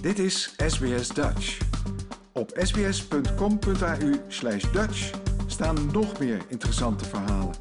Dit is SBS Dutch. Op sbs.com.au/Dutch staan nog meer interessante verhalen.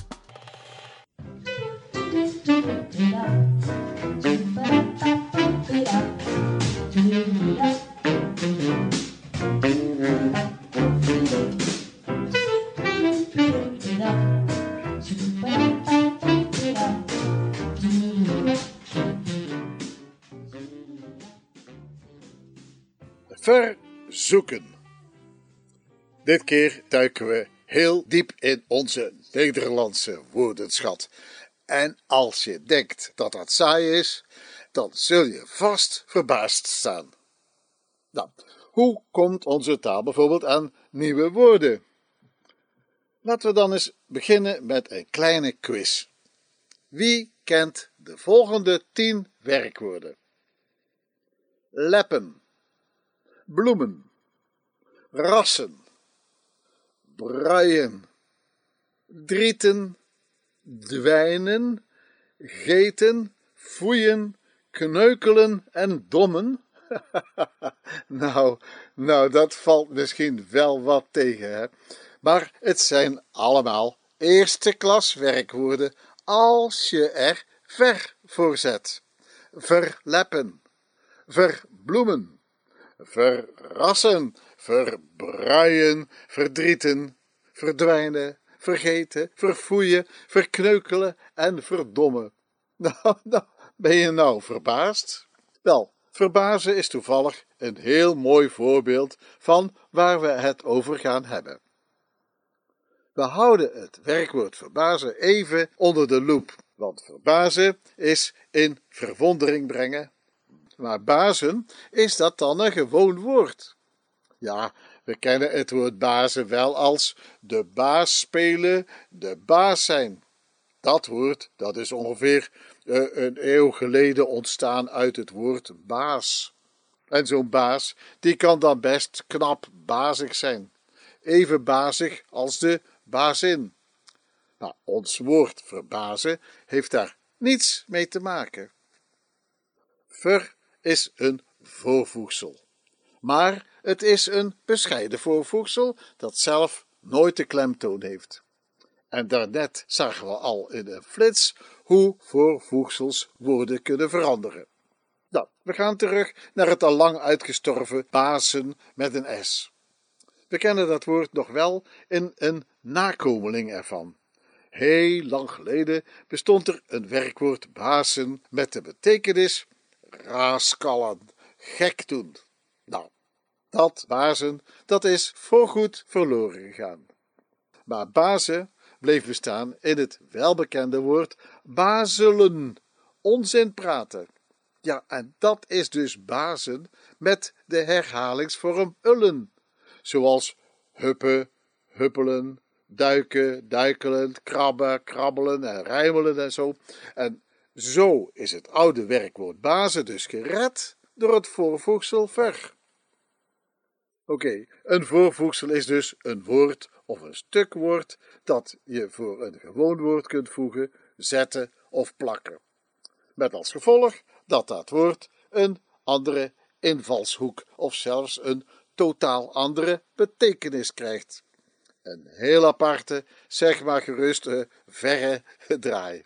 Verzoeken. Dit keer duiken we heel diep in onze Nederlandse woordenschat. En als je denkt dat dat saai is, dan zul je vast verbaasd staan. Nou, hoe komt onze taal bijvoorbeeld aan nieuwe woorden? Laten we dan eens beginnen met een kleine quiz. Wie kent de volgende 10 werkwoorden? Leppen, bloemen, rassen, bruien, drieten, dwijnen, geten, foeien, kneukelen en dommen? Nou, dat valt misschien wel wat tegen, hè? Maar het zijn allemaal eerste klas werkwoorden als je er ver voor zet. Verleppen, verbloemen, verrassen, verbruien, verdrieten, verdwijnen, vergeten, verfoeien, verkneukelen en verdommen. Nou, ben je nou verbaasd? Wel, verbazen is toevallig een heel mooi voorbeeld van waar we het over gaan hebben. We houden het werkwoord verbazen even onder de loep, want verbazen is in verwondering brengen. Maar bazen, is dat dan een gewoon woord? Ja, we kennen het woord bazen wel als de baas spelen, de baas zijn. Dat woord, dat is ongeveer een eeuw geleden ontstaan uit het woord baas. En zo'n baas, die kan dan best knap bazig zijn. Even bazig als de bazin. Nou, ons woord verbazen heeft daar niets mee te maken. Ver is een voorvoegsel. Maar het is een bescheiden voorvoegsel dat zelf nooit de klemtoon heeft. En daarnet zagen we al in een flits hoe voorvoegsels woorden kunnen veranderen. Nou, we gaan terug naar het al lang uitgestorven bazen met een S. We kennen dat woord nog wel in een nakomeling ervan. Heel lang geleden bestond er een werkwoord bazen met de betekenis raaskallen, gek doen. Nou, dat bazen, dat is voorgoed verloren gegaan. Maar bazen bleef bestaan in het welbekende woord bazelen, onzin praten. Ja, en dat is dus bazen met de herhalingsvorm ullen, zoals huppen, huppelen, duiken, duikelen, krabben, krabbelen en rijmelen en zo. En zo is het oude werkwoord bazen dus gered door het voorvoegsel ver. Oké, een voorvoegsel is dus een woord of een stuk woord dat je voor een gewoon woord kunt voegen, zetten of plakken. Met als gevolg dat dat woord een andere invalshoek of zelfs een totaal andere betekenis krijgt. Een heel aparte, zeg maar gerust verre draai.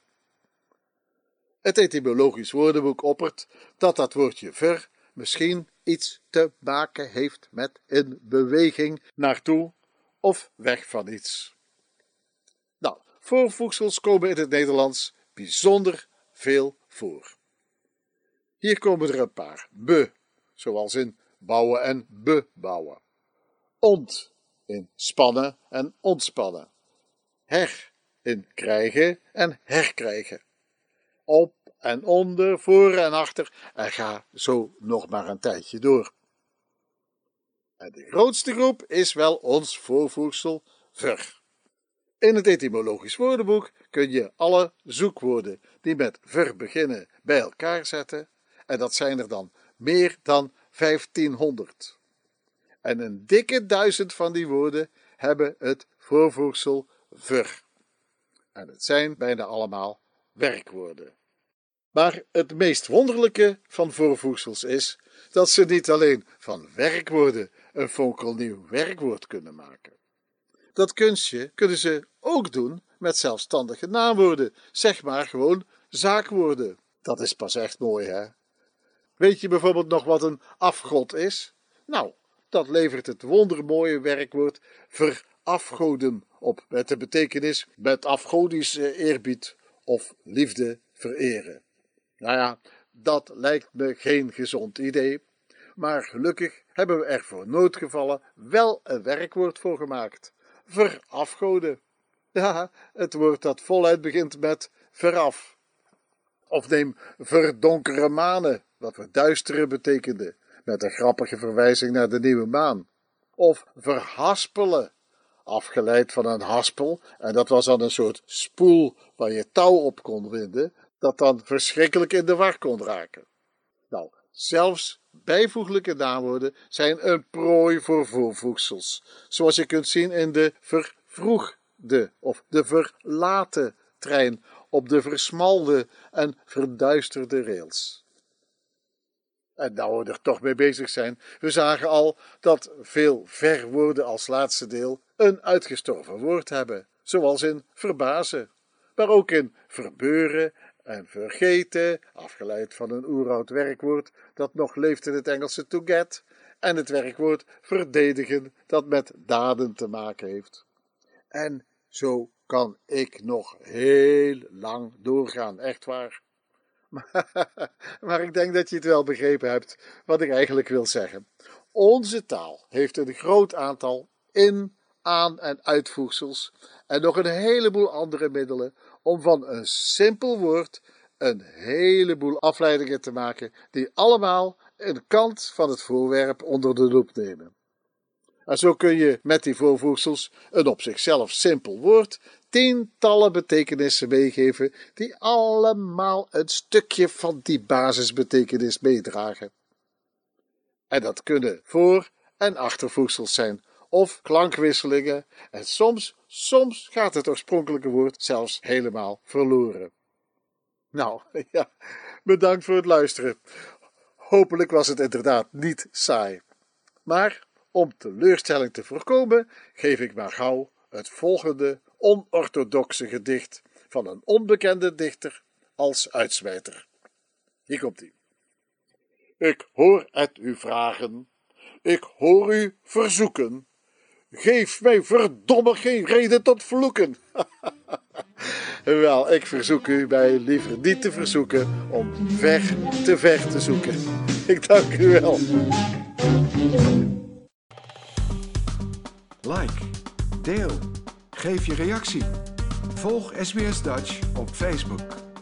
Het etymologisch woordenboek oppert dat dat woordje ver misschien iets te maken heeft met een beweging naartoe of weg van iets. Nou, voorvoegsels komen in het Nederlands bijzonder veel voor. Hier komen er een paar. Be, zoals in bouwen en bebouwen. Ont, in spannen en ontspannen. Her, in krijgen en herkrijgen. Op en onder, voor en achter, en ga zo nog maar een tijdje door. En de grootste groep is wel ons voorvoegsel ver. In het etymologisch woordenboek kun je alle zoekwoorden die met ver beginnen bij elkaar zetten, en dat zijn er dan meer dan 1500. En een dikke 1000 van die woorden hebben het voorvoegsel ver. En het zijn bijna allemaal werkwoorden. Maar het meest wonderlijke van voorvoegsels is dat ze niet alleen van werkwoorden een fonkelnieuw werkwoord kunnen maken. Dat kunstje kunnen ze ook doen met zelfstandige naamwoorden, zeg maar gewoon zaakwoorden. Dat is pas echt mooi, hè? Weet je bijvoorbeeld nog wat een afgod is? Nou, dat levert het wondermooie werkwoord verafgoden op, met de betekenis met afgodische eerbied of liefde vereren. Nou ja, dat lijkt me geen gezond idee, maar gelukkig hebben we er voor noodgevallen wel een werkwoord voor gemaakt. Verafgoden. Ja, het woord dat voluit begint met veraf. Of neem verdonkere manen, wat verduisteren betekende, met een grappige verwijzing naar de nieuwe maan. Of verhaspelen, afgeleid van een haspel, en dat was dan een soort spoel waar je touw op kon winden, dat dan verschrikkelijk in de war kon raken. Nou, zelfs bijvoeglijke naamwoorden zijn een prooi voor voorvoegsels, zoals je kunt zien in de vervroegde of de verlate trein op de versmalde en verduisterde rails. En nou we er toch mee bezig zijn, we zagen al dat veel verwoorden als laatste deel een uitgestorven woord hebben, zoals in verbazen, maar ook in verbeuren en vergeten, afgeleid van een oeroud werkwoord dat nog leeft in het Engelse to get, en het werkwoord verdedigen dat met daden te maken heeft. En zo kan ik nog heel lang doorgaan, echt waar. Maar ik denk dat je het wel begrepen hebt wat ik eigenlijk wil zeggen. Onze taal heeft een groot aantal in-, aan- en uitvoegsels en nog een heleboel andere middelen om van een simpel woord een heleboel afleidingen te maken die allemaal een kant van het voorwerp onder de loep nemen. En zo kun je met die voorvoegsels een op zichzelf simpel woord tientallen betekenissen meegeven die allemaal een stukje van die basisbetekenis meedragen. En dat kunnen voor- en achtervoegsels zijn of klankwisselingen en soms gaat het oorspronkelijke woord zelfs helemaal verloren. Nou, ja, bedankt voor het luisteren. Hopelijk was het inderdaad niet saai. Maar om teleurstelling te voorkomen, geef ik maar gauw het volgende onorthodoxe gedicht van een onbekende dichter als uitsmijter. Hier komt-ie. Ik hoor het u vragen, ik hoor u verzoeken, geef mij verdomme geen reden tot vloeken. Wel, ik verzoek u mij liever niet te verzoeken om ver te zoeken. Ik dank u wel. Like, deel, geef je reactie. Volg SBS Dutch op Facebook.